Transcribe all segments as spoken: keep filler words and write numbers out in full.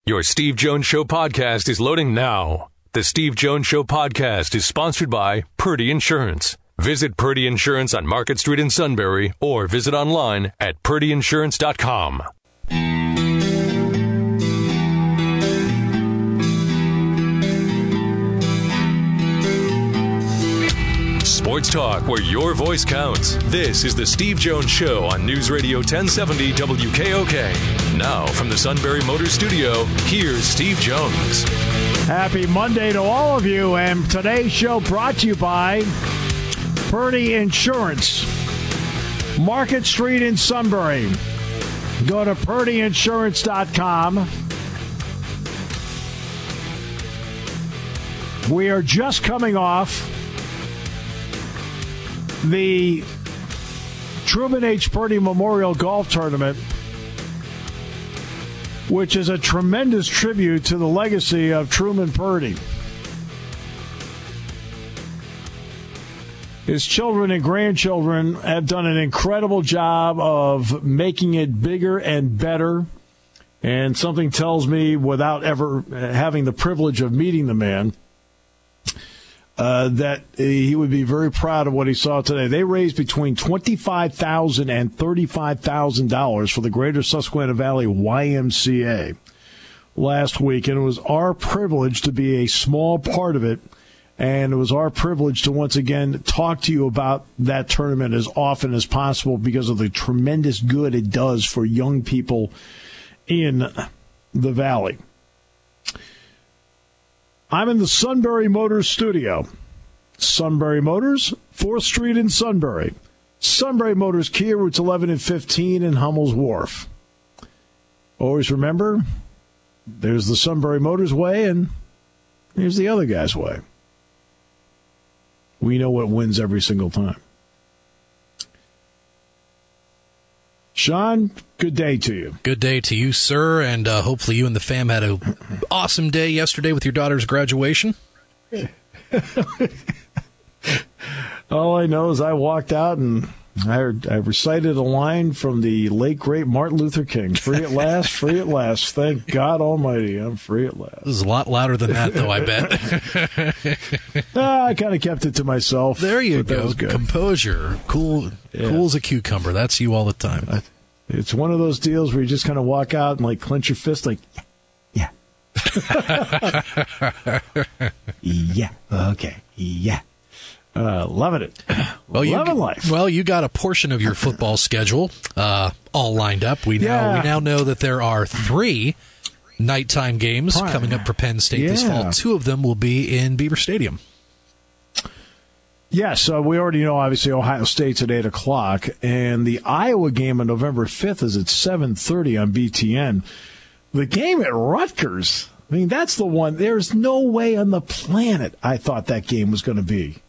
Your Steve Jones Show podcast is loading now. The Steve Jones Show podcast is sponsored by Purdy Insurance. Visit Purdy Insurance on Market Street in Sunbury or visit online at purdy insurance dot com. Sports talk where your voice counts. This is the Steve Jones Show on News Radio ten seventy W K O K. Now from the Sunbury Motors Studio, here's Steve Jones. Happy Monday to all of you, and today's show brought to you by Purdy Insurance. Market Street in Sunbury. Go to purdy insurance dot com. We are just coming off the Truman H. Purdy Memorial Golf Tournament, which is a tremendous tribute to the legacy of Truman Purdy. His children and grandchildren have done an incredible job of making it bigger and better. And something tells me, without ever having the privilege of meeting the man, uh, that he would be very proud of what he saw today. They raised between twenty-five thousand dollars and thirty-five thousand dollars for the Greater Susquehanna Valley Y M C A last week. And it was our privilege to be a small part of it. And it was our privilege to once again talk to you about that tournament as often as possible because of the tremendous good it does for young people in the Valley. I'm in the Sunbury Motors studio. Sunbury Motors, fourth Street in Sunbury. Sunbury Motors Kia, routes eleven and fifteen in Hummel's Wharf. Always remember, there's the Sunbury Motors way, and here's the other guy's way. We know what wins every single time. Sean, good day to you. Good day to you, sir, and uh, hopefully you and the fam had an awesome day yesterday with your daughter's graduation. All I know is I walked out and I, I recited a line from the late, great Martin Luther King. Free at last, free at last. Thank God Almighty, I'm free at last. This is a lot louder than that, though, I bet. ah, I kind of kept it to myself. There you go. Composure. Cool, yeah. Cool as a cucumber. That's you all the time. It's one of those deals where you just kind of walk out and like clench your fist like, yeah. Yeah. Okay. Yeah. Uh, loving it. Well, loving you, life. Well, you got a portion of your football schedule uh, all lined up. We now yeah. we now know that there are three nighttime games Prime. coming up for Penn State yeah. this fall. Two of them will be in Beaver Stadium. Yes, uh, we already know, obviously, Ohio State's at eight o'clock, and the Iowa game on November fifth is at seven thirty on B T N. The game at Rutgers, I mean, that's the one. There's no way on the planet I thought that game was going to be.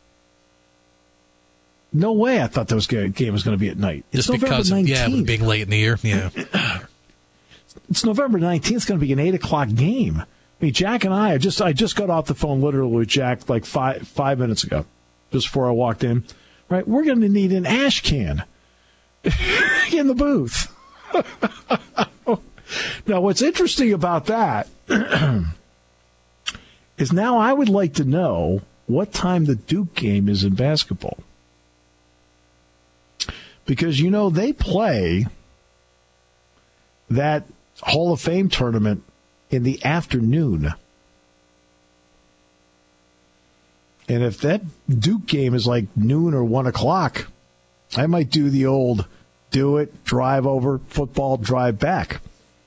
No way I thought that was game was going to be at night. It's Just because, November nineteenth. Yeah, being late in the year. Yeah. It's November nineteenth. It's going to be an eight o'clock game. I mean, Jack and I, I just I just got off the phone literally with Jack like five five minutes ago, just before I walked in. Right, we're going to need an ash can in the booth. Now, what's interesting about that is now I would like to know what time the Duke game is in basketball. Because, you know, they play that Hall of Fame tournament in the afternoon. And if that Duke game is like noon or one o'clock, I might do the old do it, drive over, football, drive back.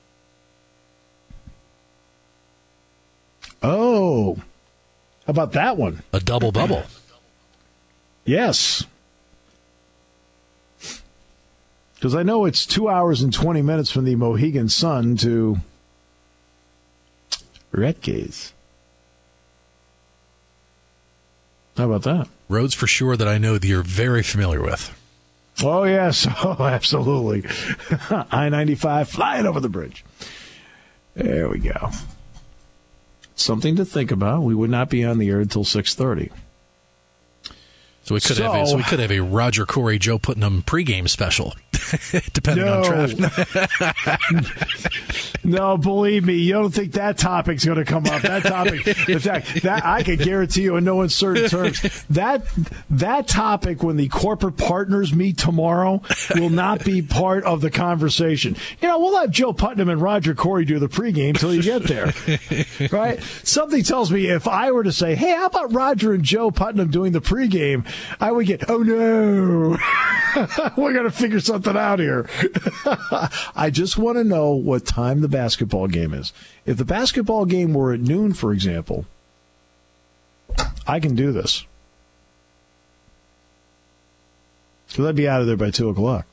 Oh, how about that one? A double bubble. Yes. Because I know it's two hours and twenty minutes from the Mohegan Sun to Rutgers. How about that? Roads for sure that I know that you're very familiar with. Oh, yes. Oh, absolutely. I ninety-five flying over the bridge. There we go. Something to think about. We would not be on the air until six thirty. So we could so, have a, so we could have a Roger Corey, Joe Putnam pregame special. Depending no. on traffic. No, believe me, you don't think that topic's going to come up. That topic, in fact, that I can guarantee you in no uncertain terms, that that topic when the corporate partners meet tomorrow will not be part of the conversation. You know, we'll have Joe Putnam and Roger Corey do the pregame until you get there, right? Something tells me if I were to say, hey, how about Roger and Joe Putnam doing the pregame, I would get, oh, no, we're going to figure something out here. I just want to know what time the basketball game is. If the basketball game were at noon, for example, I can do this. Because I'd be out of there by two o'clock.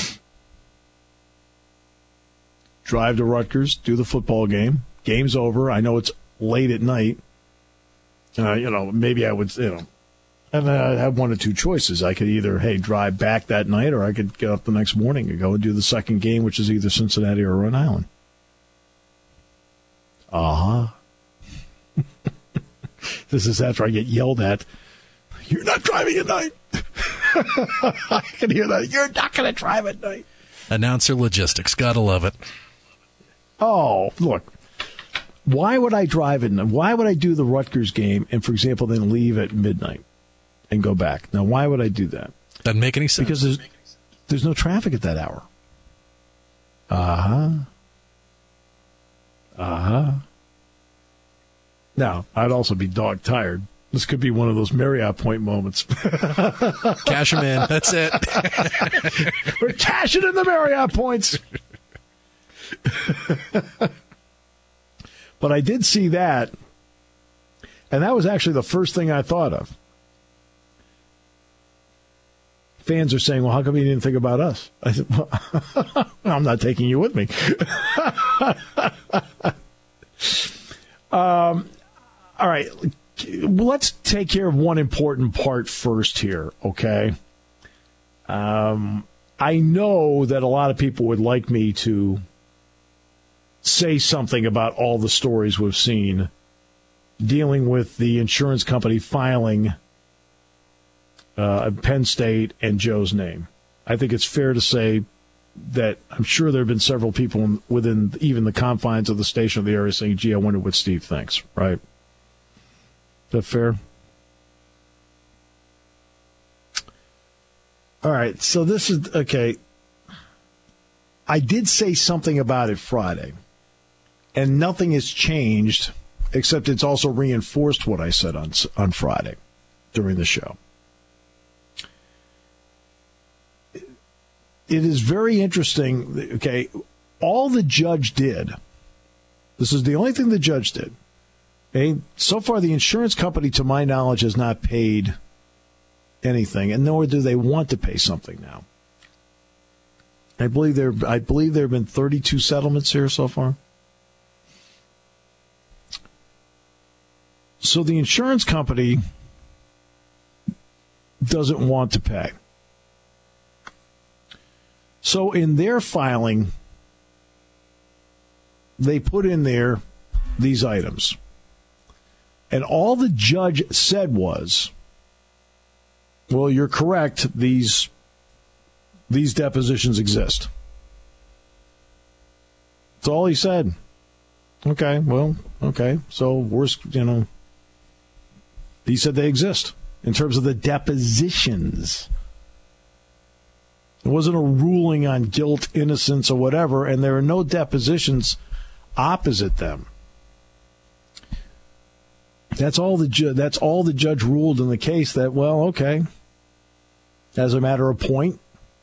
Drive to Rutgers, do the football game. Game's over. I know it's late at night. Uh, you know, maybe I would, you know, and I have one of two choices. I could either, hey, drive back that night, or I could get up the next morning and go and do the second game, which is either Cincinnati or Rhode Island. Uh-huh. This is after I get yelled at. You're not driving at night. I can hear that. You're not going to drive at night. Announcer logistics. Gotta love it. Oh, look. Why would I drive it? Why would I do the Rutgers game and, for example, then leave at midnight and go back? Now, why would I do that? Doesn't make any sense. Because there's, there's no traffic at that hour. Uh-huh. Uh-huh. Now, I'd also be dog tired. This could be one of those Marriott Point moments. Cash them in. That's it. We're cashing in the Marriott Points. But I did see that, and that was actually the first thing I thought of. Fans are saying, well, how come you didn't think about us? I said, well, I'm not taking you with me. um, all right. Let's take care of one important part first here, okay? Um, I know that a lot of people would like me to say something about all the stories we've seen dealing with the insurance company filing uh, Penn State and Joe's name. I think it's fair to say that I'm sure there have been several people within even the confines of the station of the area saying, gee, I wonder what Steve thinks, right? Is that fair? All right, so this is, okay. I did say something about it Friday, and nothing has changed except it's also reinforced what I said on on Friday during the show. It is very interesting, okay, all the judge did, this is the only thing the judge did, okay, so far the insurance company, to my knowledge, has not paid anything, and nor do they want to pay something now. I believe there I believe there have been thirty-two settlements here so far. So the insurance company doesn't want to pay. So in their filing, they put in there these items. And all the judge said was, well, you're correct, these these depositions exist. That's all he said. Okay, well, okay. So we're, you know, he said they exist in terms of the depositions. It wasn't a ruling on guilt, innocence, or whatever, and there are no depositions opposite them. That's all the ju- that's all the judge ruled in the case, that, well, okay, as a matter of point,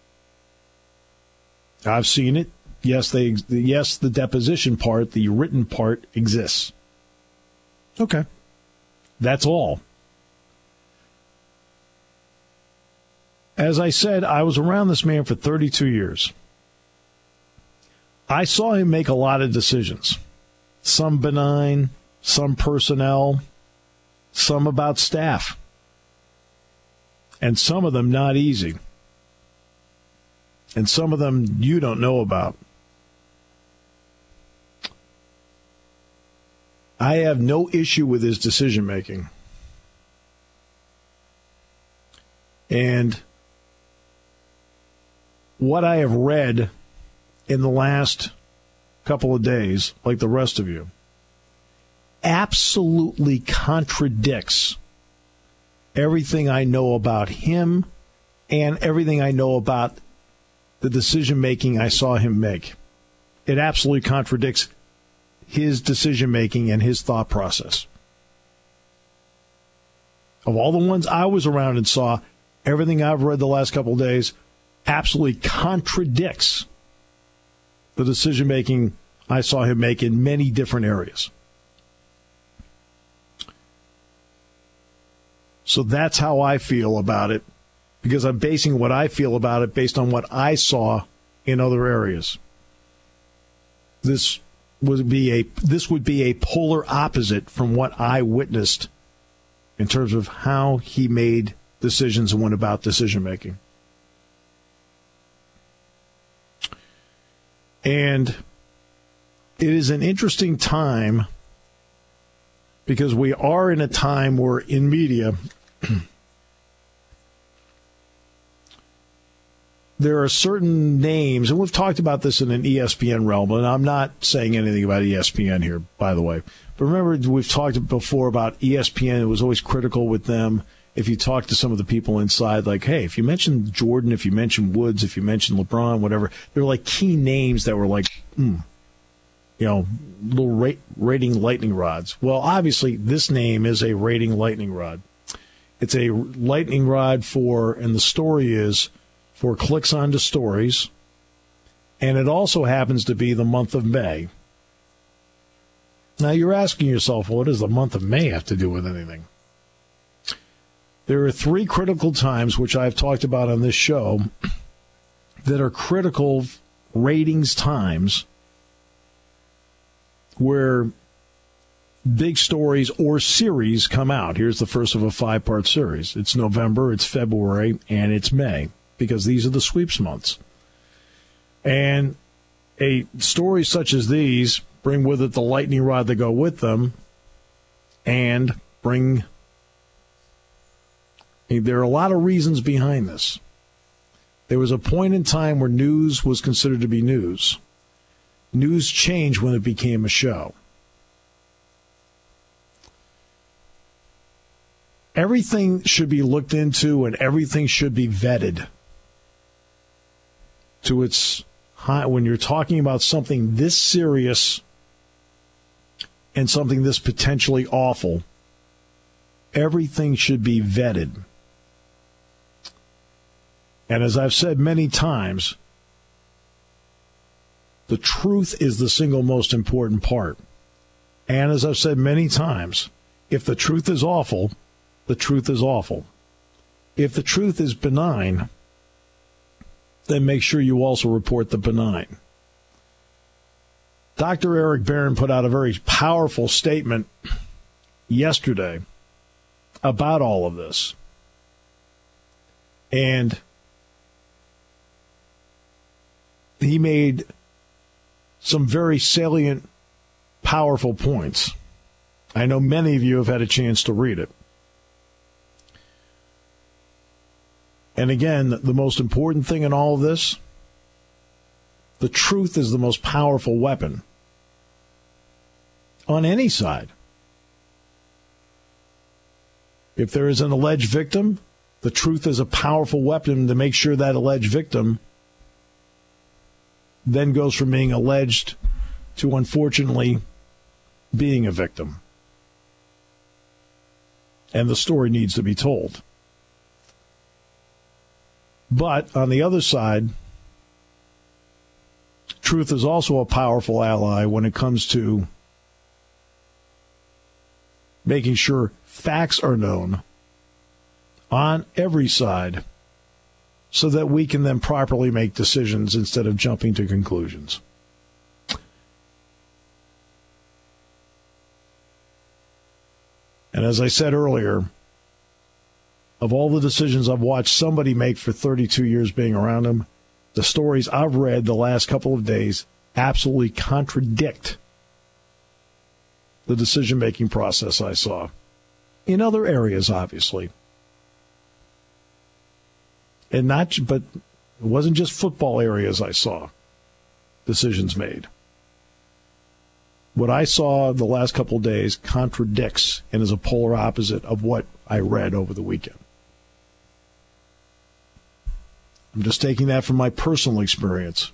I've seen it. Yes, they yes, the deposition part, the written part exists. Okay. That's all. As I said, I was around this man for thirty-two years. I saw him make a lot of decisions. Some benign, some personnel, some about staff. And some of them not easy. And some of them you don't know about. I have no issue with his decision making. And what I have read in the last couple of days, like the rest of you, absolutely contradicts everything I know about him and everything I know about the decision-making I saw him make. It absolutely contradicts his decision-making and his thought process. Of all the ones I was around and saw, everything I've read the last couple of days absolutely contradicts the decision-making I saw him make in many different areas. So that's how I feel about it, because I'm basing what I feel about it based on what I saw in other areas. This would be a this would be a polar opposite from what I witnessed in terms of how he made decisions and went about decision making. And it is an interesting time because we are in a time where in media there are certain names, and we've talked about this in an E S P N realm, and I'm not saying anything about E S P N here, by the way. But remember, we've talked before about E S P N. It was always critical with them. If you talk to some of the people inside, like, hey, if you mention Jordan, if you mention Woods, if you mention LeBron, whatever, they're like key names that were like, mm, you know, little rate, rating lightning rods. Well, obviously, this name is a rating lightning rod. It's a lightning rod for, and the story is, for clicks onto stories, and it also happens to be the month of May. Now, you're asking yourself, well, what does the month of May have to do with anything? There are three critical times, which I've talked about on this show, that are critical ratings times where big stories or series come out. Here's the first of a five-part series. It's November, it's February, and it's May, because these are the sweeps months. And a story such as these bring with it the lightning rod that go with them and bring... There are a lot of reasons behind this. There was a point in time where news was considered to be news. News changed when it became a show. Everything should be looked into and everything should be vetted to its high. When you're talking about something this serious and something this potentially awful, everything should be vetted. And as I've said many times, the truth is the single most important part. And as I've said many times, if the truth is awful, the truth is awful. If the truth is benign, then make sure you also report the benign. Doctor Eric Barron put out a very powerful statement yesterday about all of this. And he made some very salient, powerful points. I know many of you have had a chance to read it. And again, the most important thing in all of this, the truth is the most powerful weapon on any side. If there is an alleged victim, the truth is a powerful weapon to make sure that alleged victim then goes from being alleged to, unfortunately, being a victim. And the story needs to be told. But on the other side, truth is also a powerful ally when it comes to making sure facts are known on every side so that we can then properly make decisions instead of jumping to conclusions. And as I said earlier, of all the decisions I've watched somebody make for thirty-two years being around them, the stories I've read the last couple of days absolutely contradict the decision-making process I saw. In other areas, obviously. And not, but It wasn't just football areas I saw decisions made. What I saw the last couple of days contradicts and is a polar opposite of what I read over the weekend. I'm just taking that from my personal experience.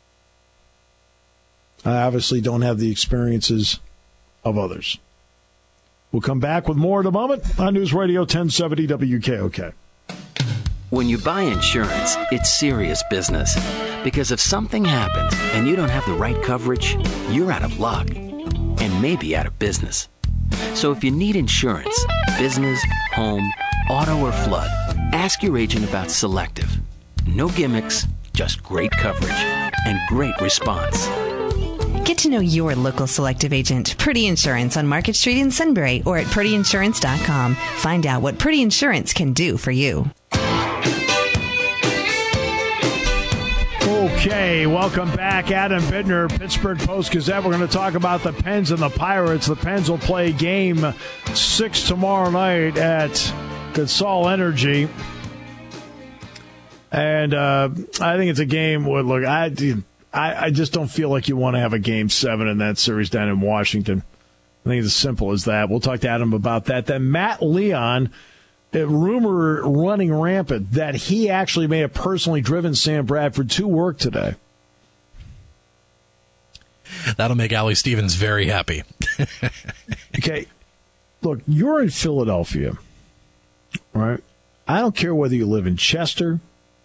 I obviously don't have the experiences of others. We'll come back with more in a moment on News Radio ten seventy W K O K. When you buy insurance, it's serious business. Because if something happens and you don't have the right coverage, you're out of luck. And maybe out of business. So if you need insurance, business, home, auto, or flood, ask your agent about Selective. No gimmicks, just great coverage and great response. Get to know your local Selective agent, Purdy Insurance, on Market Street in Sunbury or at purdy insurance dot com. Find out what Purdy Insurance can do for you. Okay, welcome back. Adam Bittner, Pittsburgh Post-Gazette. We're going to talk about the Pens and the Pirates. The Pens will play game six tomorrow night at Consol Energy. And uh, I think it's a game where, look, I, I, I just don't feel like you want to have a game seven in that series down in Washington. I think it's as simple as that. We'll talk to Adam about that. Then Matt Leon, a rumor running rampant that he actually may have personally driven Sam Bradford to work today. That'll make Allie Stevens very happy. Okay, look, you're in Philadelphia, right? I don't care whether you live in Chester,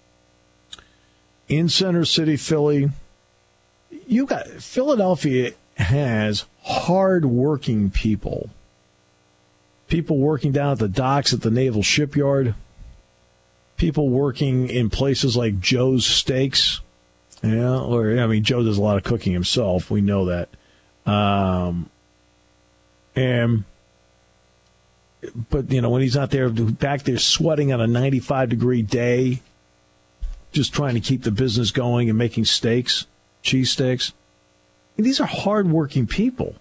in Center City, Philly. You got Philadelphia has hard-working people. People working down at the docks at the Naval Shipyard. People working in places like Joe's Steaks. Yeah, or I mean, Joe does a lot of cooking himself. We know that. Um, and but you know, when he's out there back there sweating on a ninety-five degree day, just trying to keep the business going and making steaks, cheese steaks. And these are hardworking people.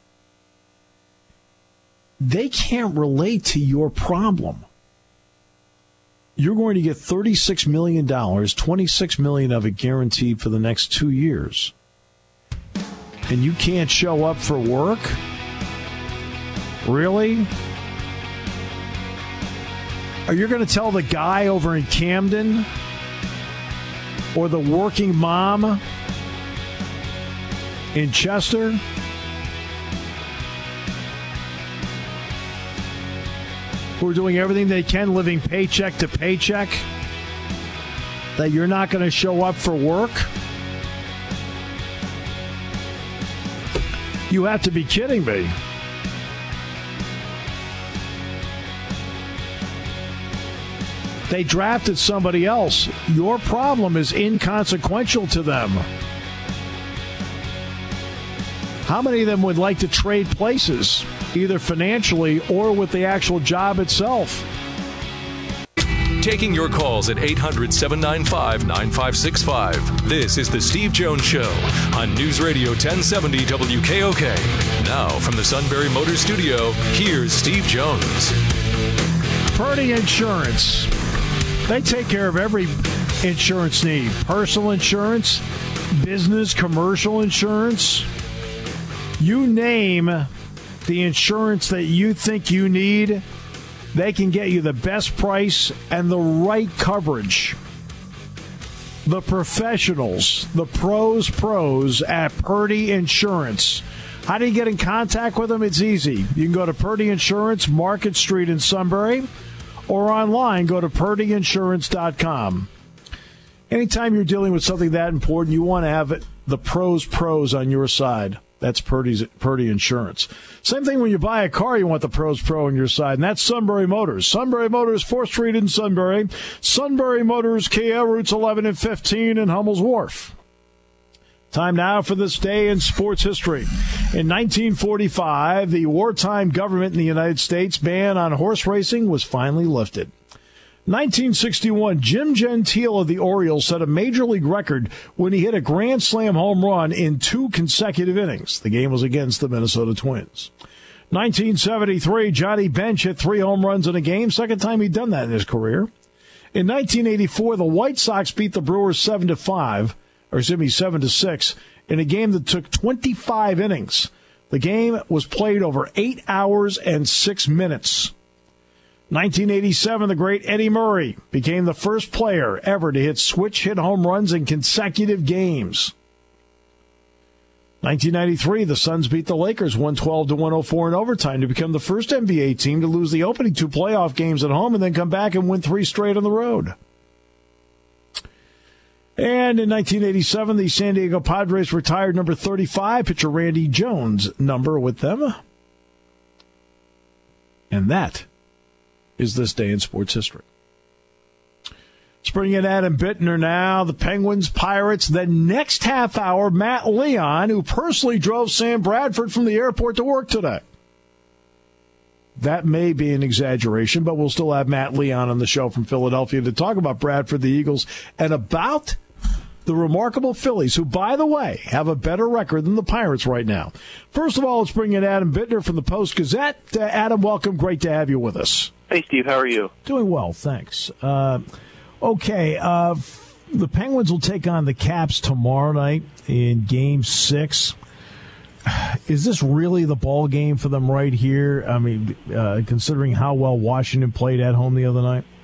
They can't relate to your problem. You're going to get thirty-six million dollars, twenty-six million dollars of it guaranteed for the next two years. And you can't show up for work? Really? Are you going to tell the guy over in Camden or the working mom in Chester who are doing everything they can, living paycheck to paycheck, that you're not going to show up for work? You have to be kidding me. They drafted somebody else. Your problem is inconsequential to them. How many of them would like to trade places, either financially or with the actual job itself? Taking your calls at eight hundred, seven nine five, nine five six five. This is the Steve Jones Show on News Radio ten seventy W K O K. Now from the Sunbury Motors Studio, here's Steve Jones. Purdy Insurance. They take care of every insurance need. Personal insurance, business, commercial insurance. You name the insurance that you think you need, they can get you the best price and the right coverage. The professionals, the pros, pros at Purdy Insurance. How do you get in contact with them? It's easy. You can go to Purdy Insurance, Market Street in Sunbury, or online, go to purdy insurance dot com. Anytime you're dealing with something that important, you want to have it, the pros, pros on your side. That's Purdy's, Purdy Insurance. Same thing when you buy a car, you want the pros pro on your side, and that's Sunbury Motors. Sunbury Motors, fourth Street in Sunbury. Sunbury Motors, Kia, routes eleven and fifteen in Hummel's Wharf. Time now for this day in sports history. In nineteen forty-five, the wartime government in the United States ban on horse racing was finally lifted. nineteen sixty-one, Jim Gentile of the Orioles set a major league record when he hit a grand slam home run in two consecutive innings. The game was against the Minnesota Twins. nineteen seventy-three, Johnny Bench hit three home runs in a game, second time he'd done that in his career. In nineteen eighty-four, the White Sox beat the Brewers seven to five, or excuse me, seven to six, in a game that took twenty-five innings. The game was played over eight hours and six minutes. nineteen eighty-seven, the great Eddie Murray became the first player ever to hit switch hit home runs in consecutive games. nineteen ninety-three, the Suns beat the Lakers one twelve to one oh four in overtime to become the first N B A team to lose the opening two playoff games at home and then come back and win three straight on the road. And in nineteen eighty-seven, the San Diego Padres retired number thirty-five, pitcher Randy Jones' number with them. And that is this day in sports history. Let's bring in Adam Bittner now. The Penguins, Pirates. The next half hour, Matt Leon, who personally drove Sam Bradford from the airport to work today. That may be an exaggeration, but we'll still have Matt Leon on the show from Philadelphia to talk about Bradford, the Eagles, and about the remarkable Phillies, who, by the way, have a better record than the Pirates right now. First of all, let's bring in Adam Bittner from the Post-Gazette. Uh, Adam, welcome. Great to have you with us. Hey, Steve. How are you? Doing well, thanks. Uh, okay, uh, the Penguins will take on the Caps tomorrow night in Game six. Is this really the ball game for them right here? I mean, uh, considering how well Washington played at home the other night?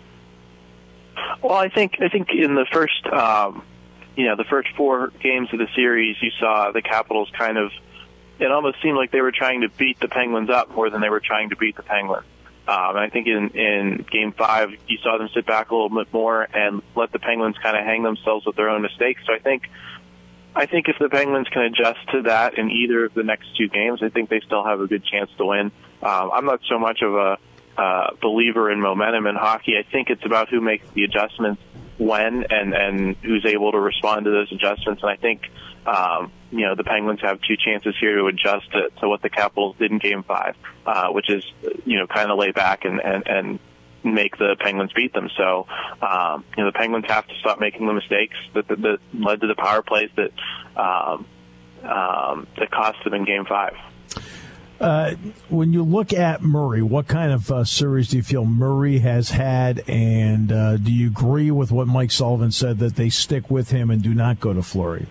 Well, I think I think in the first, um, you know, the first four games of the series, you saw the Capitals kind of. It almost seemed like they were trying to beat the Penguins up more than they were trying to beat the Penguins. Um, and I think in, in Game Five, you saw them sit back a little bit more and let the Penguins kind of hang themselves with their own mistakes. So I think. I think if the Penguins can adjust to that in either of the next two games, I think they still have a good chance to win. Um, I'm not so much of a uh, believer in momentum in hockey. I think it's about who makes the adjustments when and, and who's able to respond to those adjustments. And I think, um, you know, the Penguins have two chances here to adjust to, to what the Capitals did in Game five, uh, which is, you know, kind of lay back and, and, and make the Penguins beat them. So, um, you know, the Penguins have to stop making the mistakes that, that, that led to the power plays that um, um, that cost them in Game Five. Uh, when you look at Murray, what kind of uh, series do you feel Murray has had, and uh, do you agree with what Mike Sullivan said that they stick with him and do not go to Fleury?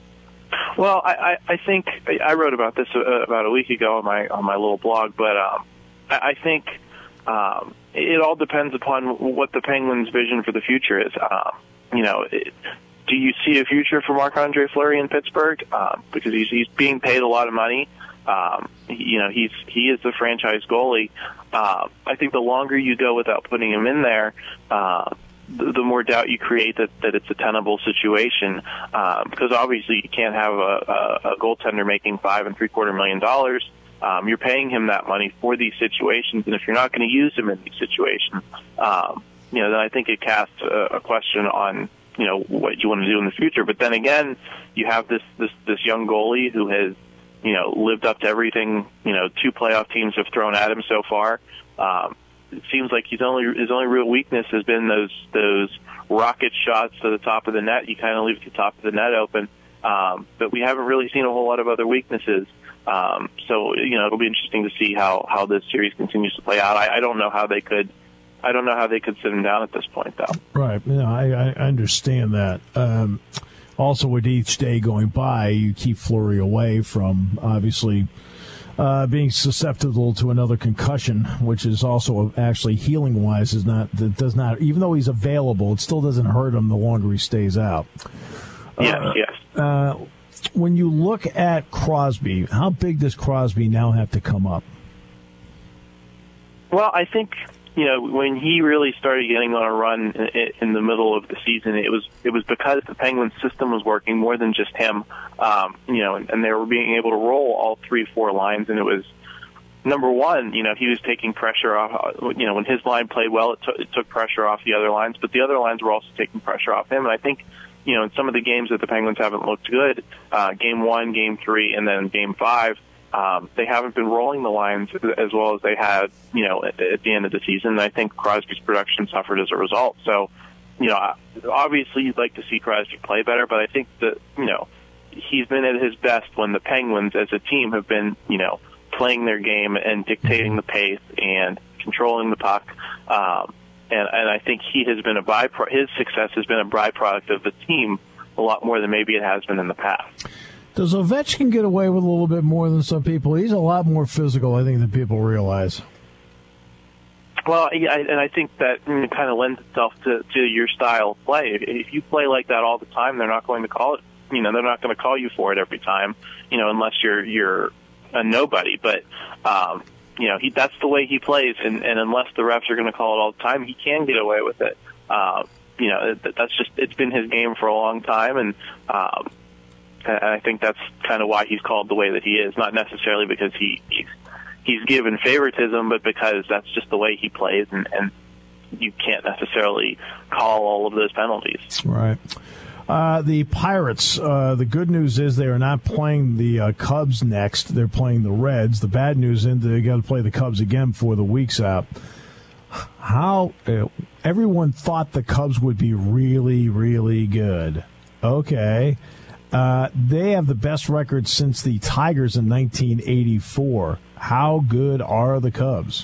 Well, I, I, I think I wrote about this about a week ago on my on my little blog, but um, I, I think. Um, it all depends upon what the Penguins' vision for the future is. Um, you know, it, do you see a future for Marc-Andre Fleury in Pittsburgh? Um, because he's he's being paid a lot of money. Um, you know, he's he is the franchise goalie. Uh, I think the longer you go without putting him in there, uh, the, the more doubt you create that, that it's a tenable situation. Uh, because obviously you can't have a, a, a goaltender making five and three quarter million dollars. Um, you're paying him that money for these situations, and if you're not going to use him in these situations, um, you know, then I think it casts a, a question on, you know, what you want to do in the future. But then again, you have this this this young goalie who has, you know, lived up to everything, you know, two playoff teams have thrown at him so far. Um, it seems like his only his only real weakness has been those those rocket shots to the top of the net. You kind of leave the top of the net open, um, but we haven't really seen a whole lot of other weaknesses. Um, so, you know, it'll be interesting to see how, how this series continues to play out. I, I don't know how they could, I don't know how they could sit him down at this point, though. Right. No, I, I understand that. Um, also, with each day going by, you keep Fleury away from, obviously, uh, being susceptible to another concussion, which is also actually healing-wise is not, that does not, even though he's available, it still doesn't hurt him the longer he stays out. Yes, uh, yes. Uh, When you look at Crosby, how big does Crosby now have to come up? Well, I think, you know, when he really started getting on a run in, in the middle of the season, it was it was because the Penguins system was working more than just him, um, you know, and, and they were being able to roll all three, four lines, and it was, number one, you know, he was taking pressure off, you know, when his line played well, it, t- it took pressure off the other lines, but the other lines were also taking pressure off him, and I think, you know, in some of the games that the Penguins haven't looked good, uh, game one, game three, and then game five, um, they haven't been rolling the lines as well as they had, you know, at, at the end of the season. And I think Crosby's production suffered as a result. So, you know, obviously you'd like to see Crosby play better, but I think that, you know, he's been at his best when the Penguins as a team have been, you know, playing their game and dictating the pace and controlling the puck. Um, and and I think he has been a bypro- his success has been a byproduct of the team a lot more than maybe it has been in the past. Does Ovechkin get away with a little bit more than some people? He's a lot more physical, I think, than people realize. Well, I, and I think that kind of lends itself to, to your style of play. If you play like that all the time, they're not going to call it. You know, they're not going to call you for it every time. You know, unless you're you're a nobody. But um, you know, he that's the way he plays, and, and unless the refs are going to call it all the time, he can get away with it. Uh, you know, that's just it's been his game for a long time, and um, and I think that's kind of why he's called the way that he is. Not necessarily because he. He's, He's given favoritism, but because that's just the way he plays, and, and you can't necessarily call all of those penalties. Right. Uh, the Pirates, uh, the good news is they are not playing the uh, Cubs next. They're playing the Reds. The bad news is they got to play the Cubs again before the week's out. How uh, everyone thought the Cubs would be really, really good. Okay. Uh, they have the best record since the Tigers in nineteen eighty-four. How good are the Cubs?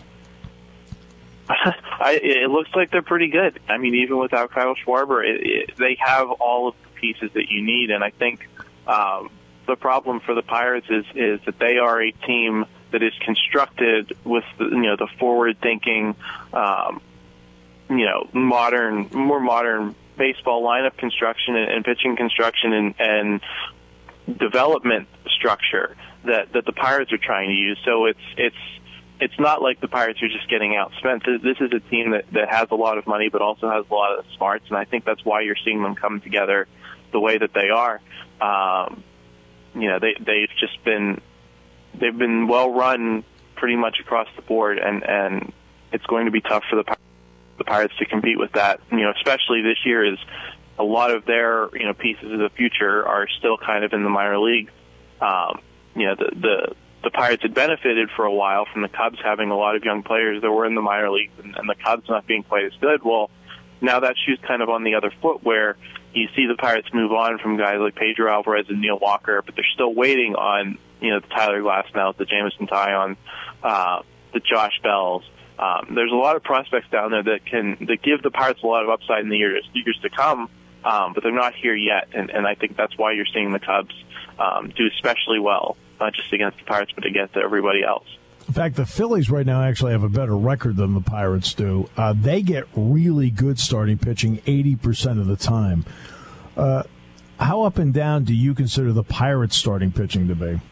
I, it looks like they're pretty good. I mean, even without Kyle Schwarber, it, it, they have all of the pieces that you need. And I think um, the problem for the Pirates is is that they are a team that is constructed with the, you know the forward-thinking, um, you know, modern, more modern baseball lineup construction and, and pitching construction and, and development structure that, that the Pirates are trying to use. So it's it's it's not like the Pirates are just getting outspent. This is a team that, that has a lot of money but also has a lot of smarts, and I think that's why you're seeing them come together the way that they are. Um, you know, they they've just been they've been well run pretty much across the board, and, and it's going to be tough for the Pirates. the Pirates to compete with that, you know, especially this year is a lot of their, you know, pieces of the future are still kind of in the minor leagues. Um, you know, the, the, the Pirates had benefited for a while from the Cubs having a lot of young players that were in the minor leagues and, and the Cubs not being quite as good. Well, now that shoe's kind of on the other foot where you see the Pirates move on from guys like Pedro Alvarez and Neil Walker, but they're still waiting on, you know, the Tyler Glasnow, the Jameson Taillon, uh, the Josh Bells. Um, there's a lot of prospects down there that can that give the Pirates a lot of upside in the years years to come, um, but they're not here yet, and, and I think that's why you're seeing the Cubs um, do especially well, not just against the Pirates, but against everybody else. In fact, the Phillies right now actually have a better record than the Pirates do. Uh, they get really good starting pitching eighty percent of the time. Uh, how up and down do you consider the Pirates starting pitching to be?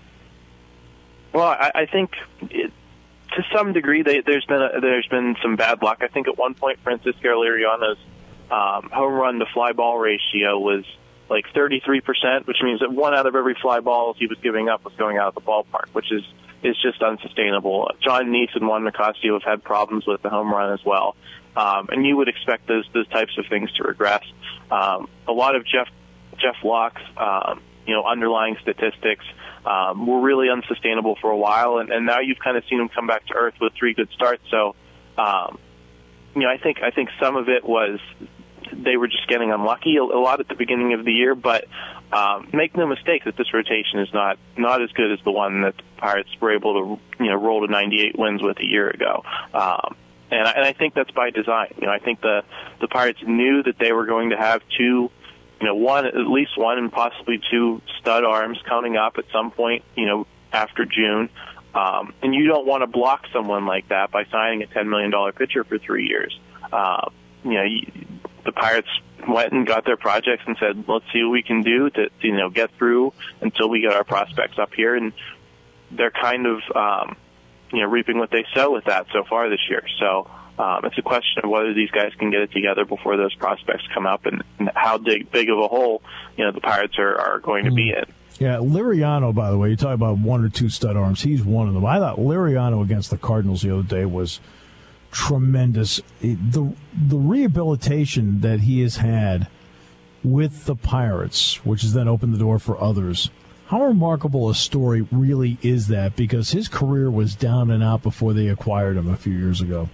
Well, I, I think it, to some degree, they, there's been a, there's been some bad luck. I think at one point, Francisco Liriano's um, home run to fly ball ratio was like thirty-three percent, which means that one out of every fly balls he was giving up was going out of the ballpark, which is is just unsustainable. John Neese and Juan Nicasio have had problems with the home run as well, um, and you would expect those those types of things to regress. Um, a lot of Jeff Jeff Locke's um, you know underlying statistics Um, were really unsustainable for a while, and, and now you've kind of seen them come back to earth with three good starts. So, um, you know, I think I think some of it was they were just getting unlucky a, a lot at the beginning of the year. But um, make no mistake that this rotation is not not as good as the one that the Pirates were able to you know roll to ninety-eight wins with a year ago. Um, and, I, and I think that's by design. You know, I think the the Pirates knew that they were going to have two. You know, one, at least one and possibly two stud arms coming up at some point, you know, after June. Um, and you don't want to block someone like that by signing a ten million dollars pitcher for three years. Uh, you know, you, the Pirates went and got their projects and said, let's see what we can do to, to, you know, get through until we get our prospects up here. And they're kind of, um, you know, reaping what they sow with that so far this year. So, Um, it's a question of whether these guys can get it together before those prospects come up, and, and how big, big of a hole you know the Pirates are, are going to be in. Yeah, Liriano, by the way, you talk about one or two stud arms. He's one of them. I thought Liriano against the Cardinals the other day was tremendous. The the rehabilitation that he has had with the Pirates, which has then opened the door for others. How remarkable a story really is that? Because his career was down and out before they acquired him a few years ago.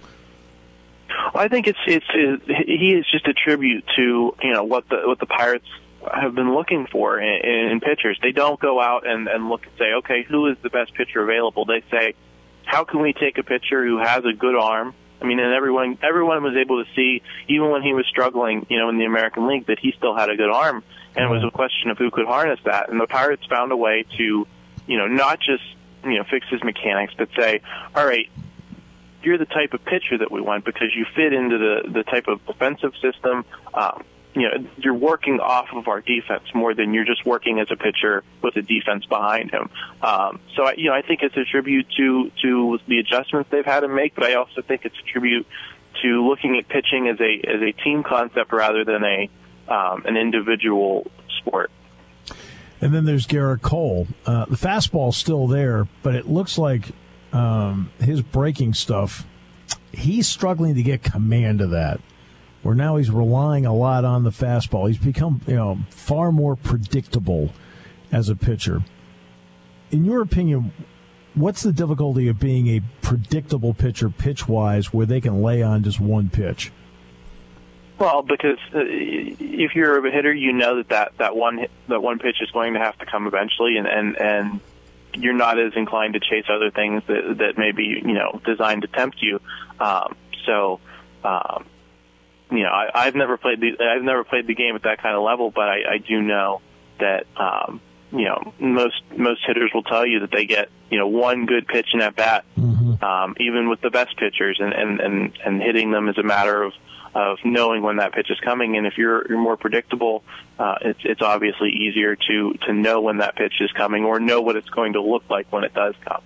I think it's it's it, he is just a tribute to you know what the what the Pirates have been looking for in, in pitchers. They don't go out and, and look and say, okay, who is the best pitcher available? They say, how can we take a pitcher who has a good arm, I mean, and everyone everyone was able to see, even when he was struggling, you know, in the American League, that he still had a good arm, and it was a question of who could harness that. And the Pirates found a way to, you know, not just, you know, fix his mechanics, but say, all right, you're the type of pitcher that we want because you fit into the, the type of defensive system. Um, you know, you're working off of our defense more than you're just working as a pitcher with a defense behind him. Um, so, I, you know, I think it's a tribute to, to the adjustments they've had to make, but I also think it's a tribute to looking at pitching as a as a team concept rather than a um, an individual sport. And then there's Garrett Cole. Uh, the fastball's still there, but it looks like um, his breaking stuff, he's struggling to get command of that, where now he's relying a lot on the fastball. He's become, you know, far more predictable as a pitcher. In your opinion, what's the difficulty of being a predictable pitcher pitch-wise where they can lay on just one pitch? Well, because uh, if you're a hitter, you know that that, that one that one pitch is going to have to come eventually, and, and, and you're not as inclined to chase other things that that may be, you know, designed to tempt you. Um, so, um, you know, I, I've never played the I've never played the game at that kind of level, but I, I do know that um, you know most most hitters will tell you that they get, you know, one good pitch in at bat, mm-hmm. um, even with the best pitchers, and, and, and, and hitting them is a matter of of knowing when that pitch is coming. And if you're you're more predictable, uh, it's it's obviously easier to to know when that pitch is coming or know what it's going to look like when it does come.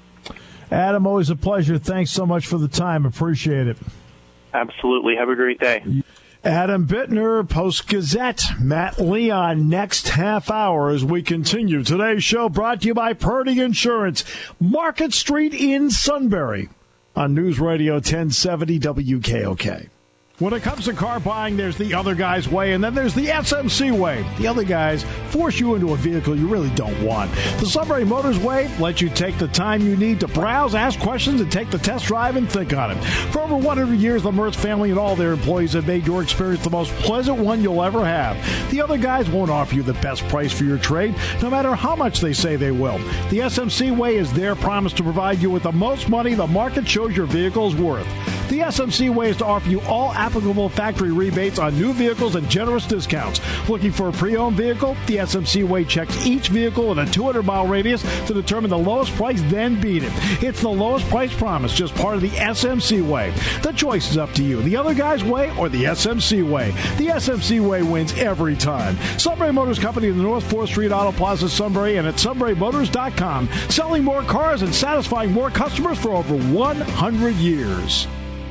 Adam, always a pleasure. Thanks so much for the time. Appreciate it. Absolutely. Have a great day. Adam Bittner, Post-Gazette. Matt Leon, next half hour as we continue. Today's show brought to you by Purdy Insurance, Market Street in Sunbury, on News Radio ten seventy W K O K. When it comes to car buying, there's the other guy's way, and then there's the S M C way. The other guys force you into a vehicle you really don't want. The Sunbury Motors way lets you take the time you need to browse, ask questions, and take the test drive and think on it. For over one hundred years, the Mertz family and all their employees have made your experience the most pleasant one you'll ever have. The other guys won't offer you the best price for your trade, no matter how much they say they will. The S M C way is their promise to provide you with the most money the market shows your vehicle is worth. The S M C way is to offer you all applicable factory rebates on new vehicles and generous discounts. Looking for a pre-owned vehicle? The S M C way checks each vehicle in a two hundred mile radius to determine the lowest price, then beat it. It's the lowest price promise, just part of the S M C way. The choice is up to you. The other guy's way or the S M C way. The S M C way wins every time. Sunbury Motors Company in the North fourth Street Auto Plaza, Sunbury, and at sunbury motors dot com. Selling more cars and satisfying more customers for over one hundred years.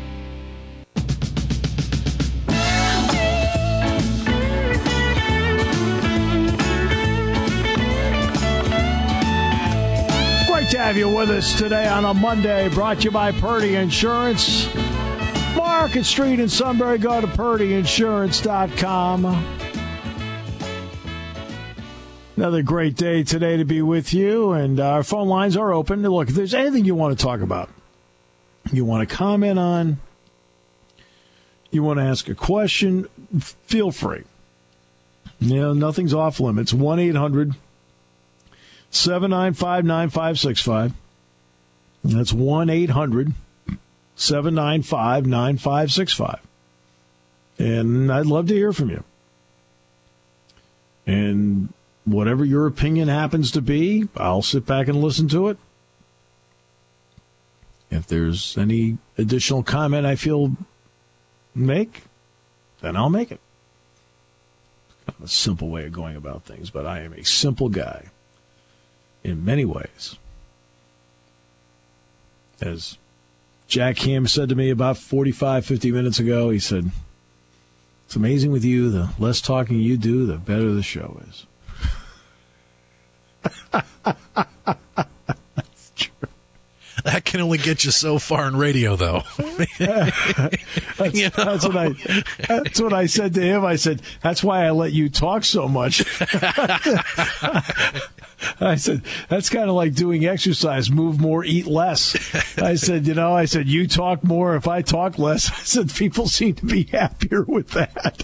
To have you with us today on a Monday, brought to you by Purdy Insurance. Market Street in Sunbury. Go to purdy insurance dot com. Another great day today to be with you, and our phone lines are open. Look, if there's anything you want to talk about, you want to comment on, you want to ask a question, feel free. You know, nothing's off limits. one eight hundred seven nine five nine five six five. That's one eight hundred seven nine five nine five six five. And I'd love to hear from you. And whatever your opinion happens to be, I'll sit back and listen to it. If there's any additional comment I feel make, then I'll make it. Kind of a simple way of going about things, but I am a simple guy. In many ways. As Jack Ham said to me about forty-five, fifty minutes ago, he said, it's amazing with you, the less talking you do, the better the show is. That's true. That can only get you so far in radio, though. that's, you know? that's, what I, that's what I said to him. I said, that's why I let you talk so much. I said, that's kind of like doing exercise, move more, eat less. I said, you know, I said, you talk more. If I talk less, I said, people seem to be happier with that.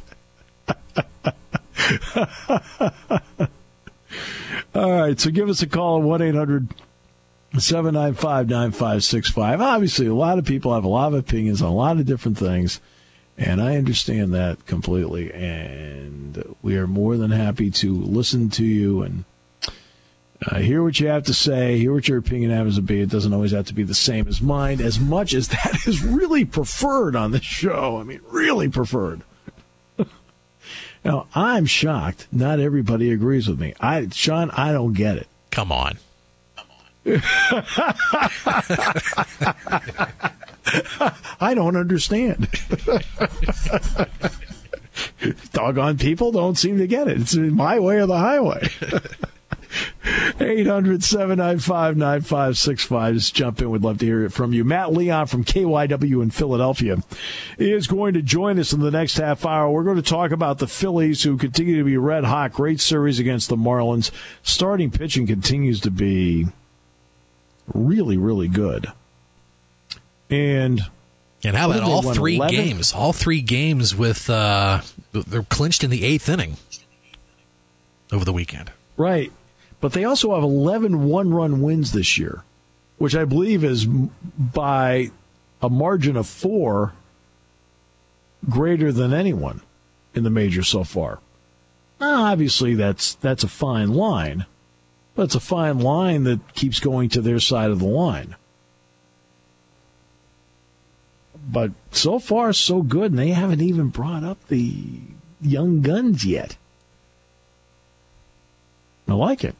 All right, so give us a call at one eight hundred seven nine five, nine five six five. Obviously, a lot of people have a lot of opinions on a lot of different things, and I understand that completely. And we are more than happy to listen to you and uh, hear what you have to say, hear what your opinion happens to be. It doesn't always have to be the same as mine, as much as that is really preferred on this show. I mean, really preferred. Now, I'm shocked. Not everybody agrees with me. I, Sean, I don't get it. Come on. I don't understand. Doggone people don't seem to get it. It's my way or the highway. eight hundred, seven nine five, nine five six five. Just jump in. We'd love to hear it from you. Matt Leon from K Y W in Philadelphia is going to join us in the next half hour. We're going to talk about the Phillies, who continue to be red hot. Great series against the Marlins. Starting pitching continues to be really, really good. And and how about all three eleven games? All three games with uh, they're clinched in the eighth inning over the weekend. Right. But they also have eleven one-run wins this year, which I believe is by a margin of four greater than anyone in the majors so far. Now, obviously, that's that's a fine line, but it's a fine line that keeps going to their side of the line. But so far, so good, and they haven't even brought up the young guns yet. I like it.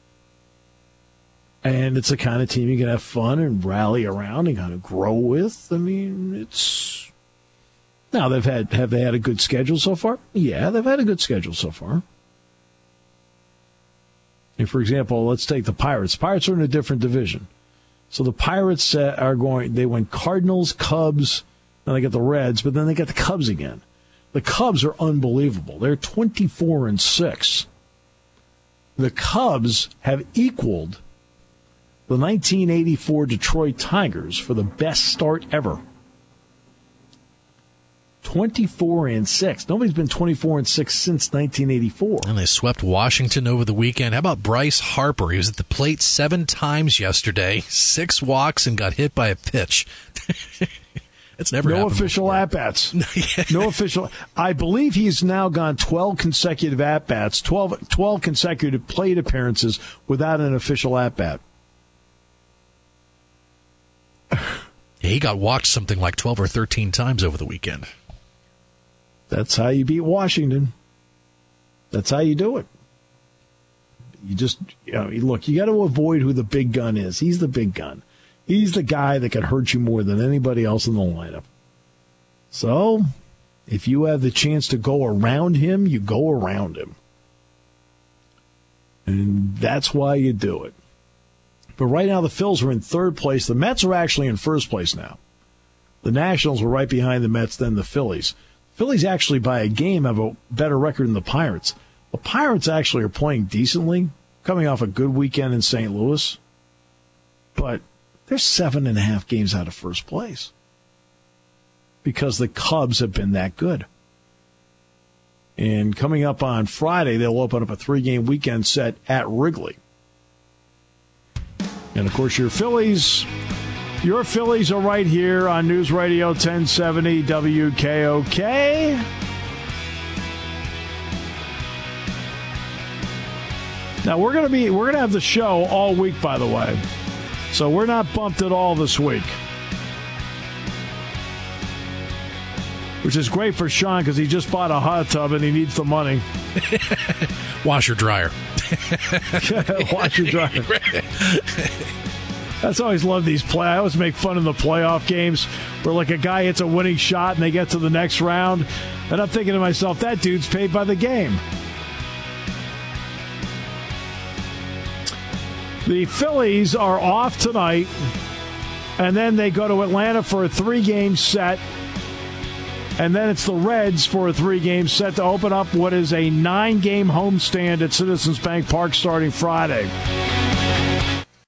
And it's the kind of team you can have fun and rally around and kind of grow with. I mean, it's... Now, they've had have they had a good schedule so far? Yeah, they've had a good schedule so far. And for example, let's take the Pirates. Pirates are in a different division. So the Pirates uh, are going... They went Cardinals, Cubs, then they get the Reds, but then they get the Cubs again. The Cubs are unbelievable. They're twenty-four and six. The Cubs have equaled the nineteen eighty-four Detroit Tigers for the best start ever. twenty-four and six. Nobody's been twenty-four and six since nineteen eighty-four. And they swept Washington over the weekend. How about Bryce Harper? He was at the plate seven times yesterday, six walks, and got hit by a pitch. It's never no happened official before. at-bats. No official. I believe he's now gone twelve consecutive at-bats, twelve, twelve consecutive plate appearances without an official at-bat. Yeah, he got walked something like twelve or thirteen times over the weekend. That's how you beat Washington. That's how you do it. You just, you know, look, you got to avoid who the big gun is. He's the big gun. He's the guy that can hurt you more than anybody else in the lineup. So, if you have the chance to go around him, you go around him. And that's why you do it. But right now, the Phils are in third place. The Mets are actually in first place now. The Nationals are right behind the Mets, then the Phillies. Phillies actually, by a game, have a better record than the Pirates. The Pirates actually are playing decently, coming off a good weekend in Saint Louis. But they're seven and a half games out of first place because the Cubs have been that good. And coming up on Friday, they'll open up a three-game weekend set at Wrigley. And, of course, your Phillies, your Phillies are right here on News Radio ten seventy W K O K. Now, we're going to be, we're going to have the show all week, by the way. So we're not bumped at all this week. Which is great for Sean because he just bought a hot tub and he needs the money. Washer dryer. Washer dryer. That's always love these play. I always make fun in the playoff games where like a guy hits a winning shot and they get to the next round. And I'm thinking to myself, that dude's paid by the game. The Phillies are off tonight, and then they go to Atlanta for a three-game set, and then it's the Reds for a three-game set to open up what is a nine-game homestand at Citizens Bank Park starting Friday.